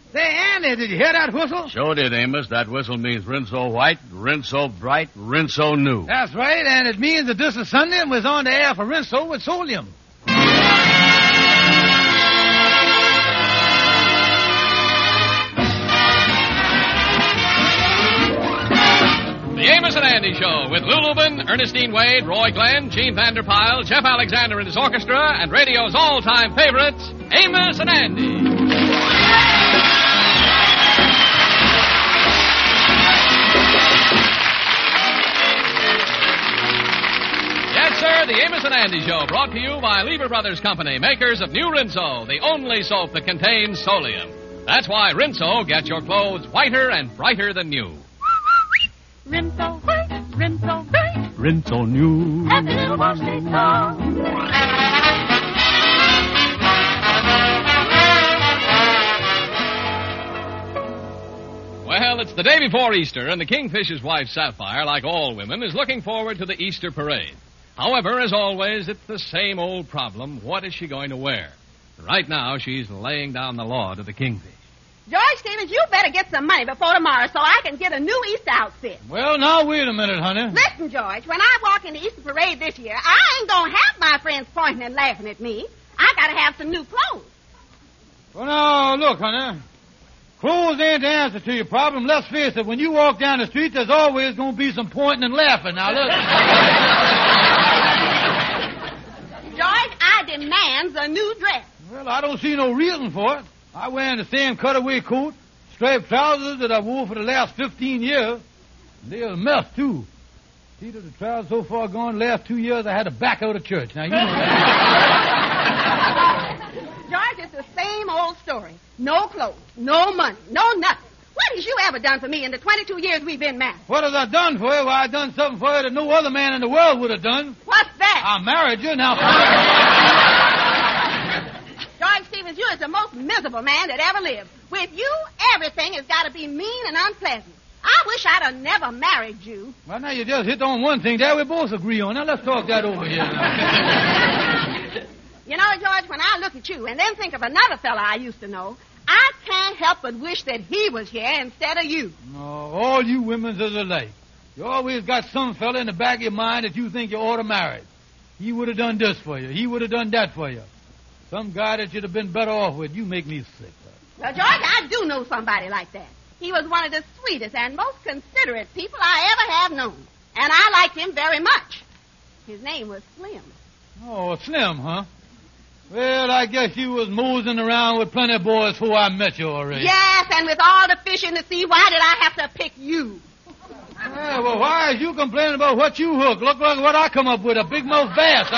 Say, Andy, did you hear that whistle? Sure did, Amos. That whistle means Rinso white, Rinso bright, Rinso new. That's right, and it means that this is Sunday and we're on the air for Rinso with Solium. The Amos and Andy Show with Lou Lubin, Ernestine Wade, Roy Glenn, Gene Vanderpyle, Jeff Alexander and his orchestra, and radio's all-time favorites, Amos and Andy. Yes, sir, the Amos and Andy Show, brought to you by Lever Brothers Company, makers of New Rinso, the only soap that contains Solium. That's why Rinso gets your clothes whiter and brighter than new. Rinso white, Rinso bright, Rinso new. happy little wash they saw. Well, it's the day before Easter, and the Kingfisher's wife, Sapphire, like all women, is looking forward to the Easter parade. However, as always, it's the same old problem. What is she going to wear? Right now, she's laying down the law to the Kingfish. George Stevens, you better get some money before tomorrow so I can get a new Easter outfit. Well, now, wait a minute, honey. Listen, George, when I walk in the Easter parade this year, I ain't gonna have my friends pointing and laughing at me. I gotta have some new clothes. Well, now, look, honey. Clothes ain't the answer to your problem. Let's face it, when you walk down the street, there's always going to be some pointing and laughing. Now, look. George, I demands a new dress. Well, I don't see no reason for it. I wearing the same cutaway coat, striped trousers that I wore for the last 15 years. And they're a mess, too. See, the trousers so far gone, the last 2 years I had to back out of church. Now, you know that. George, it's the same old story. No clothes, no money, no nothing. What has you ever done for me in the 22 years we've been married? What have I done for you? Well, I done something for you that no other man in the world would have done. What's that? I married you. Now, George Stevens, you is the most miserable man that ever lived. With you, everything has got to be mean and unpleasant. I wish I'd have never married you. well, now you just hit on one thing there we both agree on. Now, let's talk that over here now. You know, George, when I look at you and then think of another fella I used to know, I can't help but wish that he was here instead of you. No, all you women's is alike. You always got some fella in the back of your mind that you think you ought to marry. He would have done this for you. He would have done that for you. Some guy that you'd have been better off with. You make me sick. Well, George, I do know somebody like that. He was one of the sweetest and most considerate people I ever have known. And I liked him very much. His name was Slim. Oh, Slim, huh? Well, I guess you was moseying around with plenty of boys before I met you already. Yes, and with all the fish in the sea, why did I have to pick you? Yeah, well, why is you complaining about what you hook? Look like what I come up with, a big mouth bass.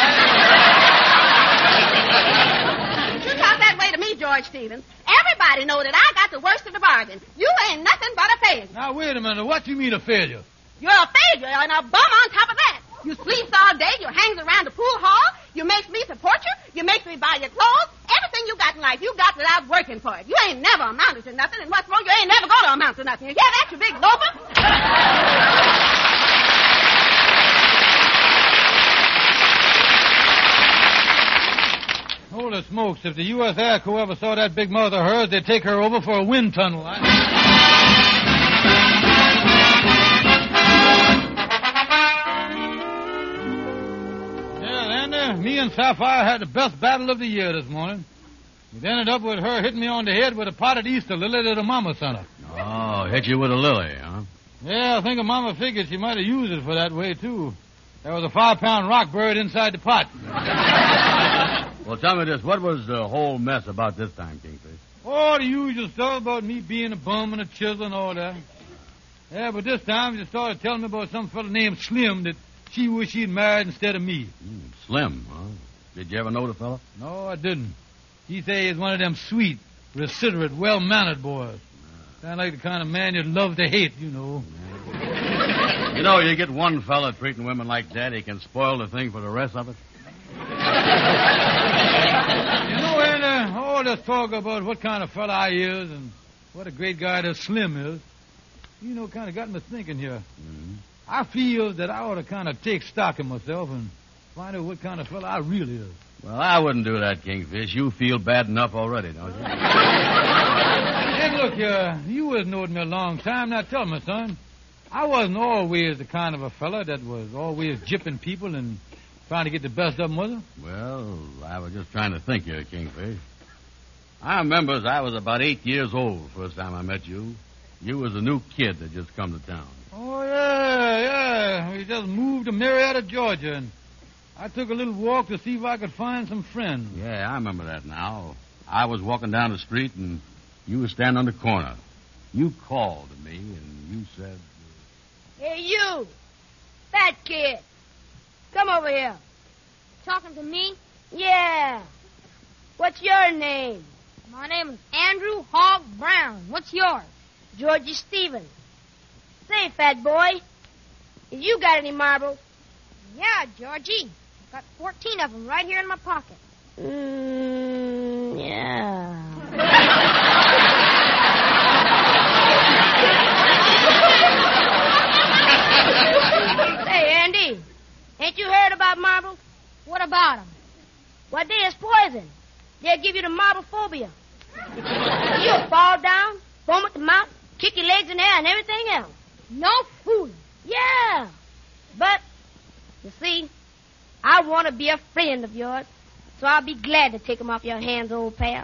You talk that way to me, George Stevens. Everybody know that I got the worst of the bargain. You ain't nothing but a failure. Now, wait a minute. What you mean a failure? You're a failure and a bum on top of that. You sleeps all day, you hangs around the pool hall, you makes me support you, you makes me buy your clothes. Everything you got in life, you got without working for it. You ain't never amounted to nothing, and what's more, you ain't never going to amount to nothing. You hear that, you big loafer? Holy smokes, if the U.S. Air Corps ever saw that big mouth of hers, they'd take her over for a wind tunnel. Me and Sapphire had the best battle of the year this morning. It ended up with her hitting me on the head with a potted Easter lily that her mama sent her. Oh, hit you with a lily, huh? Yeah, I think her mama figured she might have used it for that way, too. There was a 5-pound rock buried inside the pot. Well, tell me this. What was the whole mess about this time, Kingfish? Oh, the usual stuff about me being a bum and a chisel and all that. Yeah, but this time she started telling me about some fella named Slim that she wished she'd married instead of me. Slim, huh? Did you ever know the fella? No, I didn't. He say he's one of them sweet, considerate, well-mannered boys. Sound like the kind of man you'd love to hate, you know. You know, you get one fella treating women like that, he can spoil the thing for the rest of us. You know, and all this talk about what kind of fella I is and what a great guy that Slim is, you know, kind of got me thinking here. Mm-hmm. I feel that I ought to kind of take stock of myself and find out what kind of fella I really is. Well, I wouldn't do that, Kingfish. You feel bad enough already, don't you? Hey, look here. You was knowing me a long time. Now tell me, son. I wasn't always the kind of a fella that was always jipping people and trying to get the best of them, was it? Well, I was just trying to think here, Kingfish. I remember as I was about 8 years old first time I met you. You was a new kid that just come to town. Oh, yeah. We just moved to Marietta, Georgia, and I took a little walk to see if I could find some friends. Yeah, I remember that now. I was walking down the street, and you was standing on the corner. You called to me, and you said... Hey, you! Fat kid! Come over here. Talking to me? Yeah. What's your name? My name is Andrew Hogg Brown. What's yours? Georgie Stevens. Say, fat boy, have you got any marbles? Yeah, Georgie. Got 14 of them right here in my pocket. Yeah. Hey, Andy, ain't you heard about marbles? What about them? Well, they is poison. They'll give you the marble phobia. You'll fall down, foam at the mouth, kick your legs in the air, and everything else. No fooling. Yeah. But, you see, I want to be a friend of yours, so I'll be glad to take them off your hands, old pal.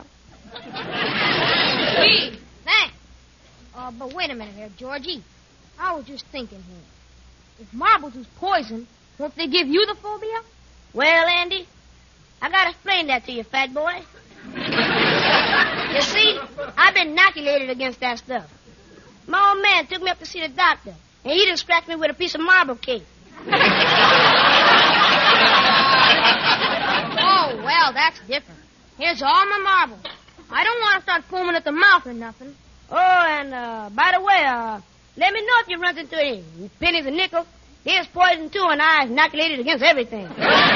Gee, thanks. But wait a minute here, Georgie. I was just thinking here. If marbles was poison, won't they give you the phobia? Well, Andy, I gotta explain that to you, fat boy. You see, I've been inoculated against that stuff. My old man took me up to see the doctor, and he just scratched me with a piece of marble cake. Oh, well, that's different. Here's all my marbles. I don't want to start foaming at the mouth or nothing. Oh, and, by the way, let me know if you run into any pennies and nickels. Here's poison, too, and I inoculated against everything.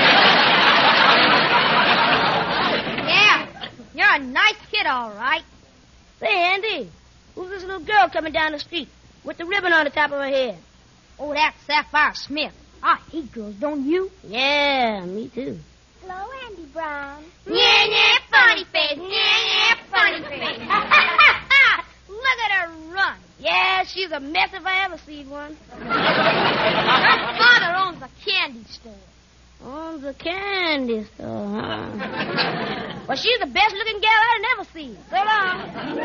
Yeah, you're a nice kid, all right. Say, Andy, who's this little girl coming down the street with the ribbon on the top of her head? Oh, that's Sapphire Smith. I hate girls, don't you? Yeah, me too. Hello, Andy Brown. Yeah, funny face. Yeah, funny face. Look at her run. Yeah, she's a mess if I ever see one. Her father owns a candy store. Owns a candy store, huh? Well, she's the best-looking gal I've ever seen. So long.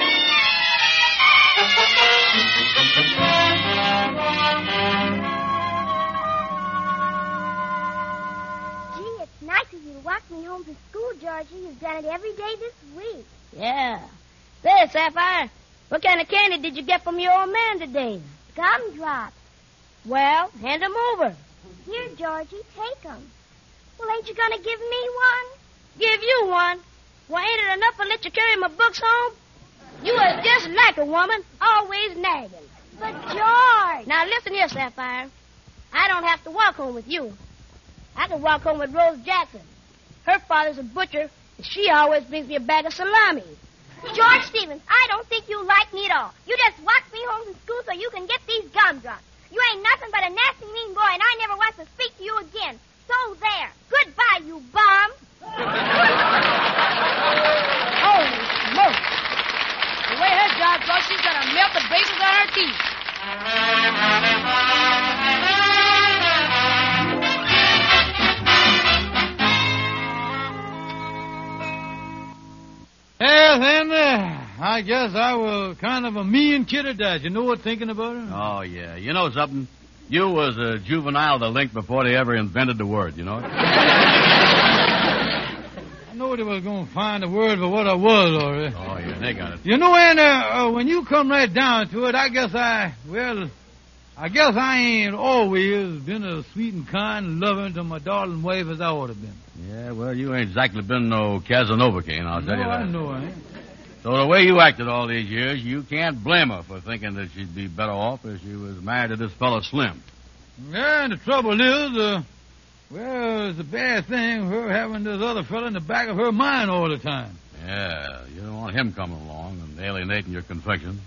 Gee, it's nice of you to walk me home from school, Georgie. You've done it every day this week. Yeah. Say, Sapphire, what kind of candy did you get from your old man today? Gumdrops. Well, hand them over. Here, Georgie, take them. Well, ain't you going to give me one? Give you one? Well, ain't it enough to let you carry my books home? You are just like a woman, always nagging. But, George. Now, listen here, Sapphire. I don't have to walk home with you. I can walk home with Rose Jackson. Her father's a butcher, and she always brings me a bag of salami. George Stevens, I don't think you like me at all. You just walked me home from school so you can get these gumdrops. You ain't nothing but a nasty, mean boy, and I never want to speak to you again. So there. Goodbye, you bum. Holy smoke. The way her job goes, she's going to melt the bases on her teeth. Yes, and I guess I was kind of a mean kid at that. You know what, thinking about it? Oh, yeah. You know something? You was a juvenile to link before they ever invented the word, you know? I know they was going to find a word for what I was already. Oh, yeah, they got it. You know, and when you come right down to it, I guess I ain't always been as sweet and kind and loving to my darling wife as I ought to have been. Yeah, well, you ain't exactly been no Casanova king, I'll tell you that. I know I ain't. So the way you acted all these years, you can't blame her for thinking that she'd be better off if she was married to this fellow Slim. Yeah, and the trouble is, it's a bad thing, her having this other fella in the back of her mind all the time. Yeah, you don't want him coming along and alienating your confection.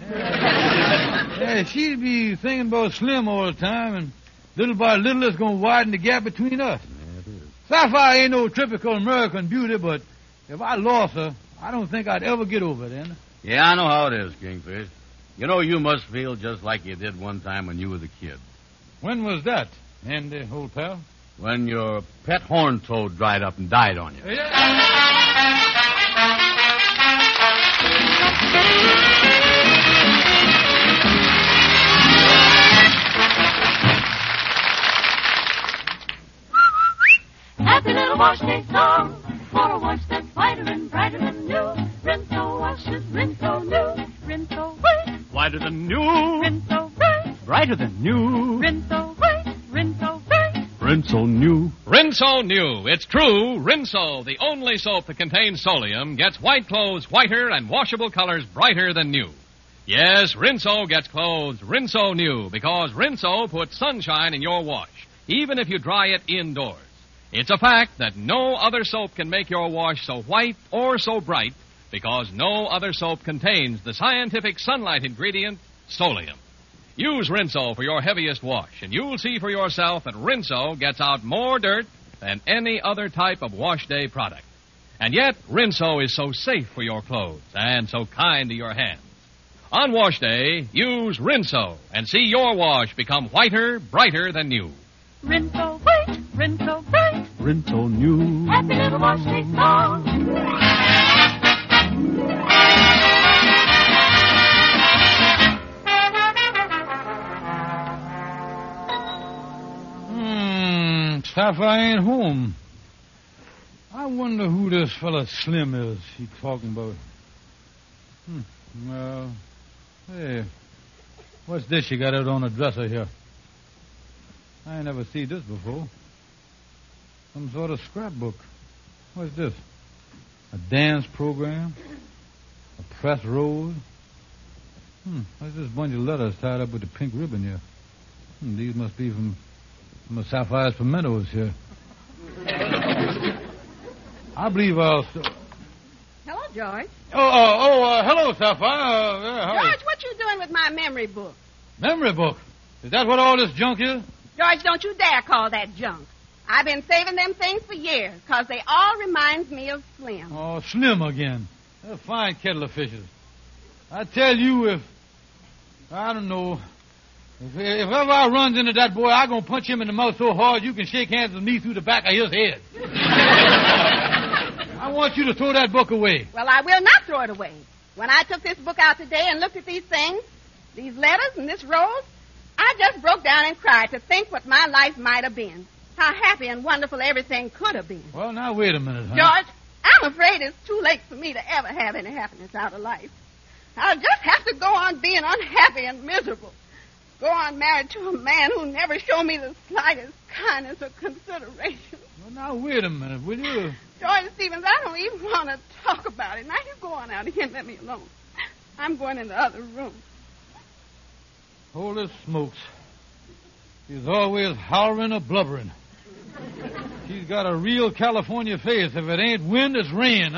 Yeah, she'd be thinking about Slim all the time, and little by little it's going to widen the gap between us. Yeah, it is. Sapphire ain't no typical American beauty, but if I lost her, I don't think I'd ever get over it, Anna. Yeah, I know how it is, Kingfish. You know, you must feel just like you did one time when you was a kid. When was that, Andy, old pal? When your pet horn toad dried up and died on you. Happy little wash day song for a wash that's whiter and brighter than new. Rinso washes, Rinso new. Rinso white, Whiter than new, Rinso bright. brighter than new. Rinso white, Rinso bright. Rinso new. Rinso new. It's true. Rinso, the only soap that contains solium, gets white clothes whiter and washable colors brighter than new. Yes, Rinso gets clothes Rinso new because Rinso puts sunshine in your wash, even if you dry it indoors. It's a fact that no other soap can make your wash so white or so bright because no other soap contains the scientific sunlight ingredient, solium. Use Rinso for your heaviest wash, and you'll see for yourself that Rinso gets out more dirt than any other type of wash day product. And yet, Rinso is so safe for your clothes and so kind to your hands. On wash day, use Rinso and see your wash become whiter, brighter than new. Rinso white, Rinso bright. Rinso new. Happy little wash day song. Sapphire ain't home. I wonder who this fella Slim is he talking about. Well, hey, what's this you got out on the dresser here? I ain't never seen this before. Some sort of scrapbook. What's this? A dance program? A press roll? What's this bunch of letters tied up with a pink ribbon here? These must be from Sapphire's pimentos here. I believe I'll... Hello, George. Hello, Sapphire. George, what you doing with my memory book? Memory book? Is that what all this junk is? George, don't you dare call that junk. I've been saving them things for years because they all remind me of Slim. Oh, Slim again. A fine kettle of fishes. I tell you, I don't know, if ever I runs into that boy, I'm going to punch him in the mouth so hard you can shake hands with me through the back of his head. I want you to throw that book away. Well, I will not throw it away. When I took this book out today and looked at these things, these letters and this rose, I just broke down and cried to think what my life might have been. How happy and wonderful everything could have been. Well, now, wait a minute, huh? George, I'm afraid it's too late for me to ever have any happiness out of life. I'll just have to go on being unhappy and miserable. Go on married to a man who never showed me the slightest kindness or consideration. Well, now, wait a minute, will you? George Stevens, I don't even want to talk about it. Now, you go on out here and let me alone. I'm going in the other room. Holy smokes. She's always hollering or blubbering. She's got a real California face. If it ain't wind, it's rain.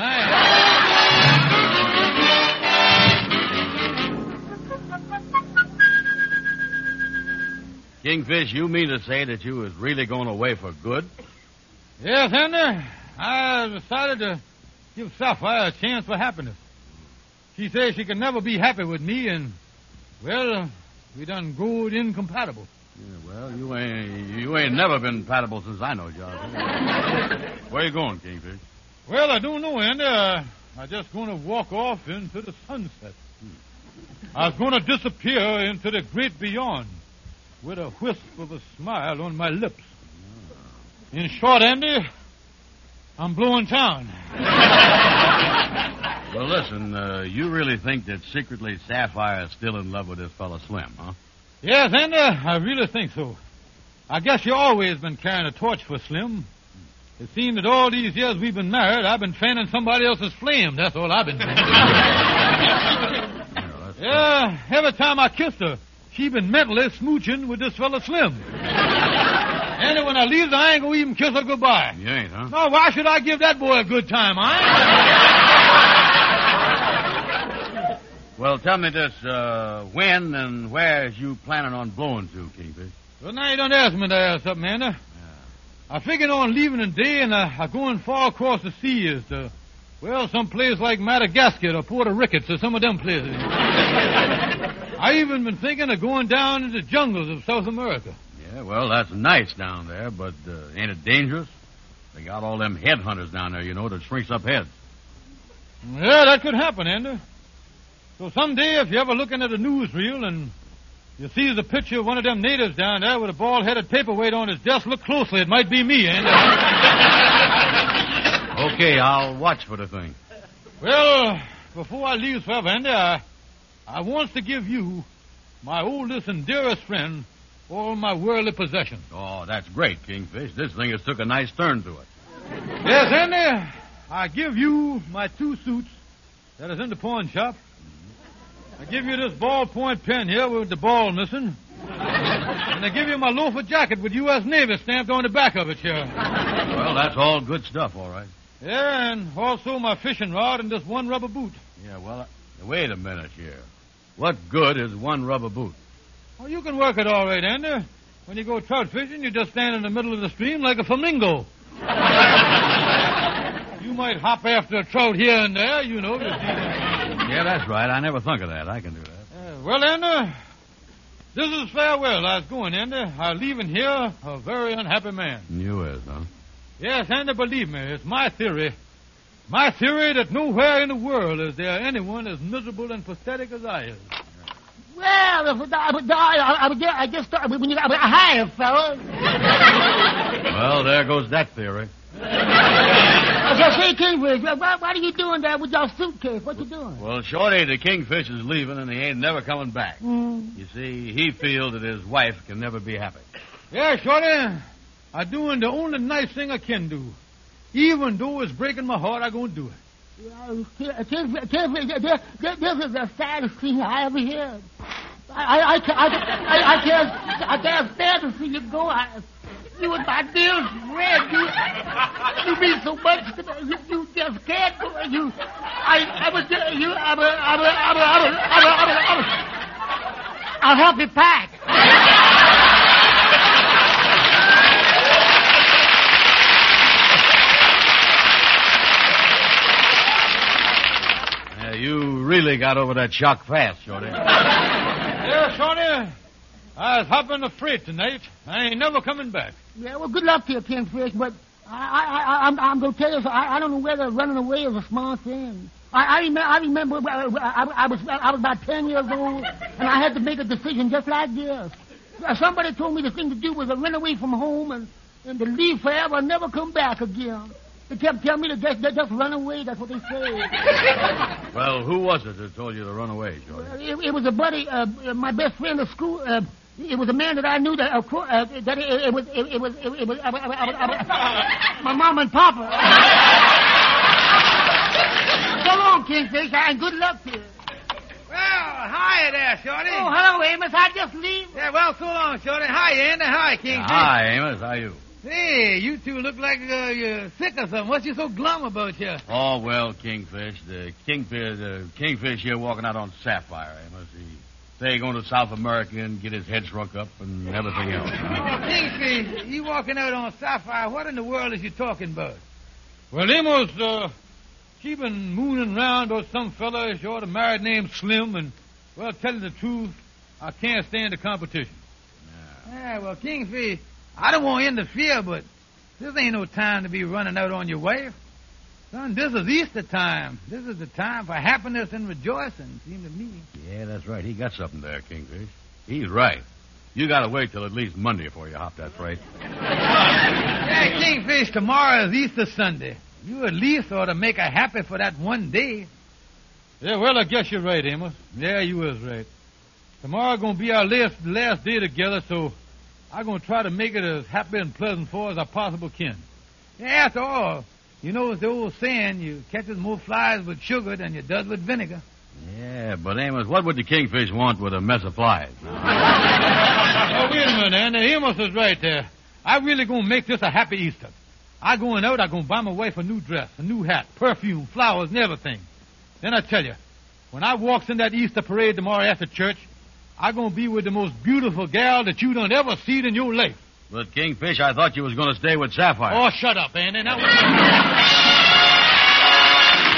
Kingfish, you mean to say that you was really going away for good? Yes, Andy. I decided to give Sapphire a chance for happiness. She says she can never be happy with me, and, well, we done growed incompatible. Yeah, well, you ain't never been compatible since I know you. Where you going, Kingfish? Well, I don't know, Andy. I'm just going to walk off into the sunset. I was going to disappear into the great beyond with a wisp of a smile on my lips. In short, Andy, I'm blowing town. Well, listen, you really think that secretly Sapphire is still in love with this fellow Slim, huh? Yes, Andy, I really think so. I guess you always been carrying a torch for Slim. It seems that all these years we've been married, I've been fanning somebody else's flame. That's all I've been doing. Yeah, every time I kissed her, she been mentally smooching with this fella Slim. And when I leave her, I ain't going to even kiss her goodbye. You ain't, huh? No, why should I give that boy a good time, Well, tell me this, when and where is you planning on blowing to, Kingfish? Well, now you don't ask me to ask something, Andy. I figured on leaving today and going far across the sea is to Well, some place like Madagascar or Puerto Ricketts or some of them places. I even been thinking of going down into the jungles of South America. Yeah, well, that's nice down there, but ain't it dangerous? They got all them headhunters down there, that shrinks up heads. Yeah, that could happen, Andy. So someday, if you're ever looking at a newsreel and you see the picture of one of them natives down there with a bald-headed paperweight on his desk, look closely. It might be me, Andy. Okay, I'll watch for the thing. Well, before I leave forever, Andy, I want to give you, my oldest and dearest friend, all my worldly possessions. Oh, that's great, Kingfish. This thing has took a nice turn to it. Yes, Andy, I give you my 2 suits that is in the pawn shop. I give you this ballpoint pen here with the ball missing. And I give you my loafer jacket with U.S. Navy stamped on the back of it here. Well, that's all good stuff, all right. Yeah, and also my fishing rod and this one rubber boot. Yeah, well, wait a minute here. What good is one rubber boot? Oh, you can work it all right, Andy. When you go trout fishing, you just stand in the middle of the stream like a flamingo. You might hop after a trout here and there, Yeah, that's right. I never thunk of that. I can do that. Well, Andy, this is farewell. I was going, Andy. I'm leaving here a very unhappy man. You is, huh? Yes, Andy, believe me, it's my theory. My theory that nowhere in the world is there anyone as miserable and pathetic as I is. Well, I guess when you got a hire, fella. Well, there goes that theory. Say, Kingfish, what are you doing there with your suitcase? What you doing? Well, Shorty, the Kingfish is leaving, and he ain't never coming back. Mm. You see, he feels that his wife can never be happy. Yeah, Shorty, I'm doing the only nice thing I can do. Even though it's breaking my heart, I'm going to do it. Kingfish, this is the saddest thing I ever heard. I can't stand to see you go. You and my dearest friend, you mean so much to me. You just can't go. I'll help you pack. You really got over that shock fast, Shorty. Yeah, Shorty, I was hopping a freight tonight. I ain't never coming back. Yeah, well, good luck to you, Kingfish, but I'm going to tell you, I don't know whether running away is a smart thing. I remember I was about 10 years old, and I had to make a decision just like this. Somebody told me the thing to do was to run away from home and to leave forever and never come back again. They kept telling me to just run away. That's what they say. Well, who was it that told you to run away, Shorty? It was a buddy, my best friend at school. It was a man that I knew that it was my mom and papa. So long, Kingfish, and good luck to you. Well, hi there, Shorty. Oh, hello, Amos. I just leave. Yeah, well, so long, Shorty. Hi, Andy. Hi, Kingfish. Hi, Amos. How are you? Hey, you two look like you're sick or something. What's you so glum about here? Oh, well, Kingfish. The Kingfish here walking out on Sapphire, Amos. He's going to South America and get his head shrunk up and everything else. Oh, Kingfish, you walking out on Sapphire. What in the world is you talking about? Well, Amos, she been mooning around about some fella she ought to marry named Slim, and, well, telling the truth, I can't stand the competition. Yeah, well, Kingfish, I don't want to interfere, but this ain't no time to be running out on your wife. Son, this is Easter time. This is the time for happiness and rejoicing, seems to me. Yeah, that's right. He got something there, Kingfish. He's right. You got to wait till at least Monday before you hop that freight. Yeah, Kingfish, tomorrow is Easter Sunday. You at least ought to make her happy for that one day. Yeah, well, I guess you're right, Amos. Yeah, you was right. Tomorrow going to be our last day together, so I'm going to try to make it as happy and pleasant for as I possibly can. Yeah, after all, you know, it's the old saying, you catches more flies with sugar than you does with vinegar. Yeah, but Amos, what would the Kingfish want with a mess of flies? Oh, wait a minute, Andy. Amos is right there. I really going to make this a happy Easter. I going out, I going to buy my wife a new dress, a new hat, perfume, flowers, and everything. Then I tell you, when I walks in that Easter parade tomorrow after church, I going to be with the most beautiful gal that you done ever seen in your life. But, Kingfish, I thought you was going to stay with Sapphire. Oh, shut up, Andy. Now,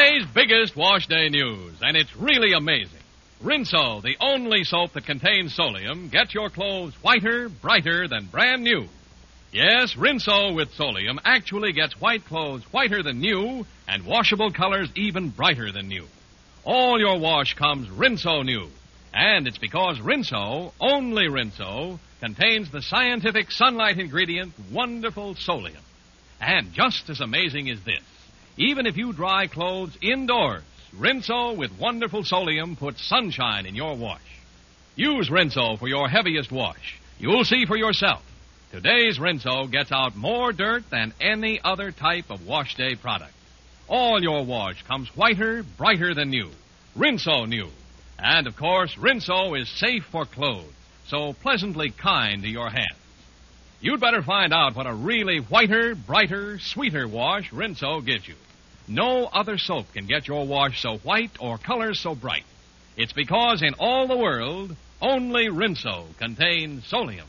today's biggest wash day news, and it's really amazing. Rinso, the only soap that contains Solium, gets your clothes whiter, brighter than brand new. Yes, Rinso with Solium actually gets white clothes whiter than new and washable colors even brighter than new. All your wash comes Rinso new. And it's because Rinso, only Rinso, contains the scientific sunlight ingredient, wonderful Solium. And just as amazing is this. Even if you dry clothes indoors, Rinso with wonderful Solium puts sunshine in your wash. Use Rinso for your heaviest wash. You'll see for yourself. Today's Rinso gets out more dirt than any other type of wash day product. All your wash comes whiter, brighter than new. Rinso new. And, of course, Rinso is safe for clothes, so pleasantly kind to your hands. You'd better find out what a really whiter, brighter, sweeter wash Rinso gives you. No other soap can get your wash so white or colors so bright. It's because in all the world, only Rinso contains Solium.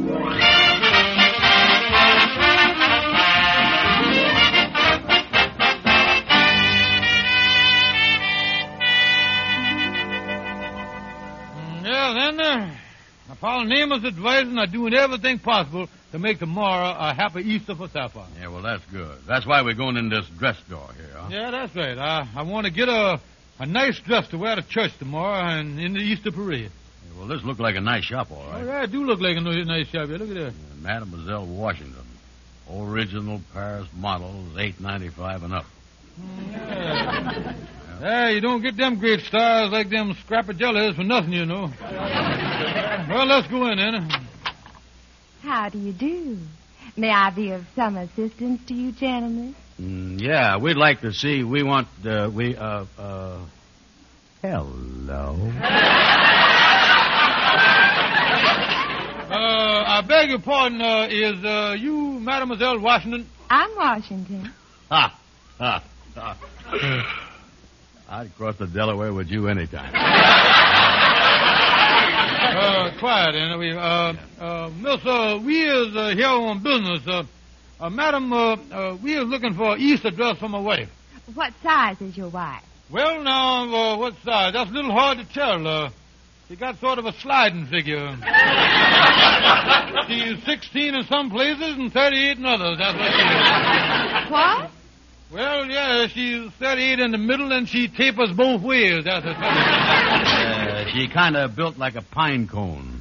I follow Naaman's advice and I'm doing everything possible to make tomorrow a happy Easter for Sapphire. Yeah, well, that's good. That's why we're going in this dress store here, huh? Yeah, that's right. I want to get a nice dress to wear to church tomorrow and in the Easter parade. Yeah, well, this looks like a nice shop, all right. Oh, yeah, it do look like a nice shop. Yeah, look at that. Yeah, Mademoiselle Washington. Original Paris models, $8.95 and up. Yeah. Hey, you don't get them great stars like them scrappagellas for nothing, you know. Well, let's go in, Anna. How do you do? May I be of some assistance to you, gentlemen? Yeah, we'd like to see. We want, hello. I beg your pardon, is you Mademoiselle Washington? I'm Washington. Ha! Ha! Ha! I'd cross the Delaware with you anytime. Quiet, Anna. Miss, we is here on business. Madam, we is looking for an Easter dress for my wife. What size is your wife? Well, now, what size? That's a little hard to tell. She got sort of a sliding figure. She's 16 in some places and 38 in others. That's what she is. What? Well, yeah, she's 38 in the middle and she tapers both ways. That's her. She kind of built like a pine cone.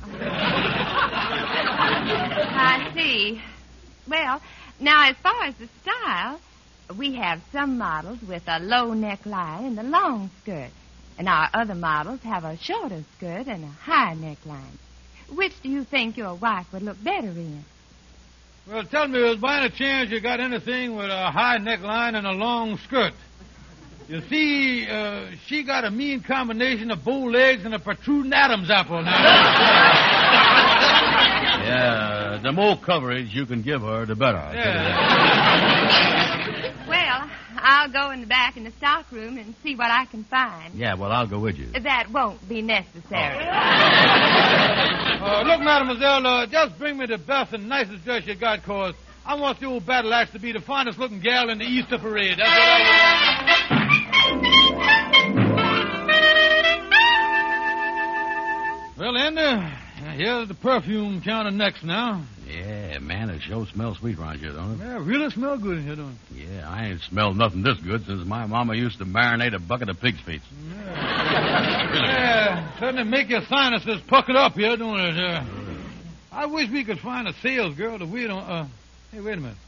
I see. Well, now, as far as the style, we have some models with a low neckline and a long skirt. And our other models have a shorter skirt and a high neckline. Which do you think your wife would look better in? Well, tell me, by any chance you got anything with a high neckline and a long skirt? You see, she got a mean combination of bow legs and a protruding Adam's apple now. Yeah, the more coverage you can give her, the better. Well, I'll go in the back in the stock room and see what I can find. Yeah, well, I'll go with you. That won't be necessary. Look, mademoiselle, just bring me the best and nicest dress you got, cause I want the old battle axe to be the finest looking gal in the Easter parade. That's what I want. Well, Andy, here's the perfume counter next now. Yeah, man, it sure smells sweet around here, don't it? Yeah, really smell good in here, don't it? Yeah, I ain't smelled nothing this good since my mama used to marinate a bucket of pig's feet. Yeah, yeah, certainly make your sinuses pucker up here, don't it? I wish we could find a sales girl to wait on. Hey, wait a minute.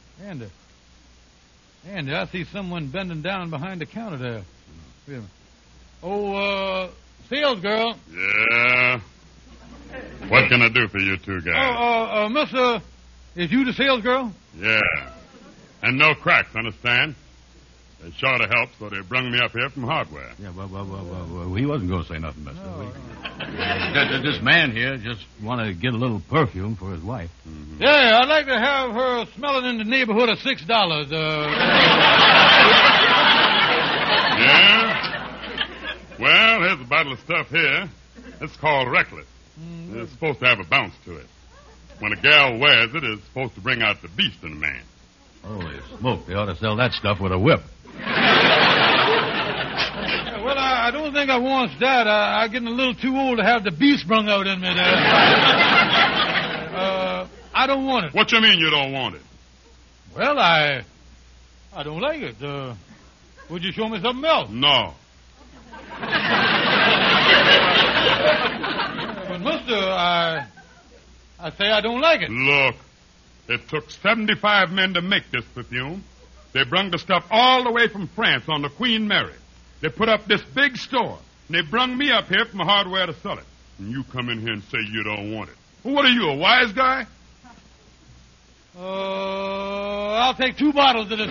Andy, I see someone bending down behind the counter there. Wait a minute. Oh, sales girl. Yeah? What can I do for you two guys? Mister, is you the sales girl? Yeah. And no cracks, understand? They sure to help, so they brung me up here from hardware. Yeah, well, he wasn't going to say nothing, mister. This man here just want to get a little perfume for his wife. Mm-hmm. Yeah, I'd like to have her smelling in the neighborhood of $6. Yeah? Well, here's a bottle of stuff here. It's called Reckless. Mm-hmm. It's supposed to have a bounce to it. When a gal wears it, it's supposed to bring out the beast in a man. Holy smoke, they ought to sell that stuff with a whip. I don't think I wants that. I'm getting a little too old to have the beast sprung out in me there. I don't want it. What you mean you don't want it? Well, I don't like it. Would you show me something else? No. But, mister, I say I don't like it. Look, it took 75 men to make this perfume. They brung the stuff all the way from France on the Queen Mary. They put up this big store, and they brung me up here from hardware to sell it. And you come in here and say you don't want it. Well, what are you, a wise guy? I'll take 2 bottles of this.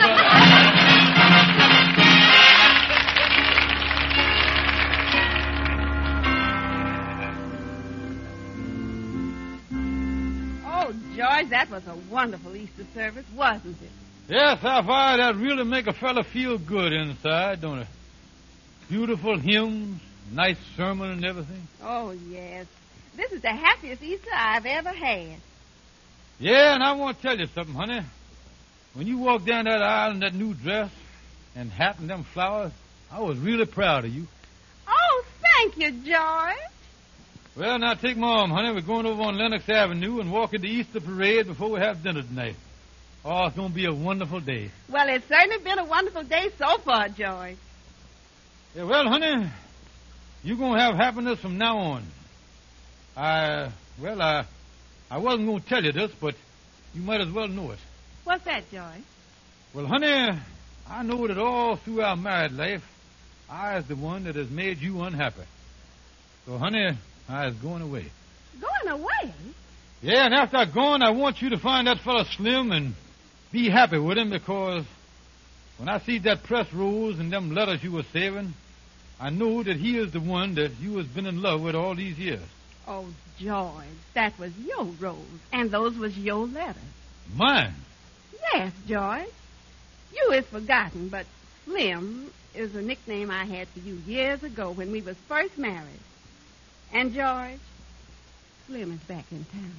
Oh, George, that was a wonderful Easter service, wasn't it? Yes, Sapphire, that really make a fella feel good inside, don't it? Beautiful hymns, nice sermon and everything. Oh, yes. This is the happiest Easter I've ever had. Yeah, and I want to tell you something, honey. When you walked down that aisle in that new dress and hat and them flowers, I was really proud of you. Oh, thank you, George. Well, now take my arm, honey. We're going over on Lenox Avenue and walking the Easter parade before we have dinner tonight. Oh, it's going to be a wonderful day. Well, it's certainly been a wonderful day so far, George. Yeah, well, honey, you're going to have happiness from now on. I wasn't going to tell you this, but you might as well know it. What's that, George? Well, honey, I know that all through our married life, I is the one that has made you unhappy. So, honey, I is going away. Going away? Yeah, and after I'm gone, I want you to find that fella Slim and be happy with him, because when I see that press rolls and them letters you were saving, I know that he is the one that you has been in love with all these years. Oh, George, that was your rose, and those was your letters. Mine? Yes, George. You is forgotten, but Slim is a nickname I had for you years ago when we was first married. And, George, Slim is back in town.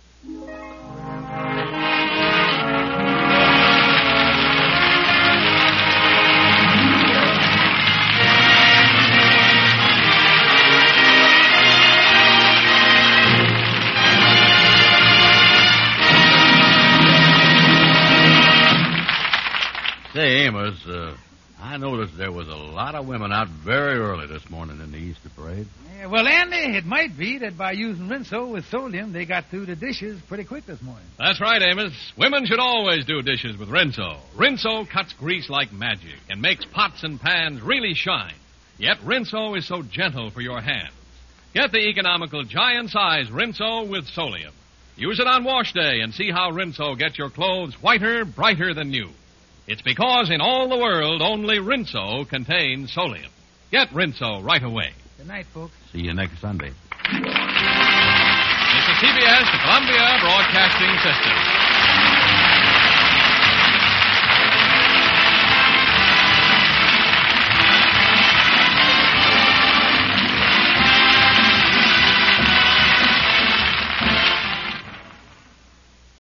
Say, Amos, I noticed there was a lot of women out very early this morning in the Easter parade. Yeah, well, Andy, it might be that by using Rinso with Solium, they got through the dishes pretty quick this morning. That's right, Amos. Women should always do dishes with Rinso. Rinso cuts grease like magic and makes pots and pans really shine. Yet Rinso is so gentle for your hands. Get the economical giant-size Rinso with Solium. Use it on wash day and see how Rinso gets your clothes whiter, brighter than new. It's because in all the world only Rinso contains Solium. Get Rinso right away. Good night, folks. See you next Sunday. This is CBS, the Columbia Broadcasting System.